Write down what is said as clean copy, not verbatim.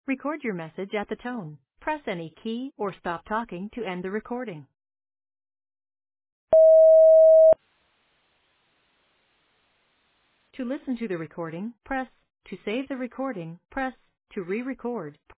Record your message at the tone. Press any key or stop talking to end the recording. To listen to the recording, press. To save the recording, press. To re-record,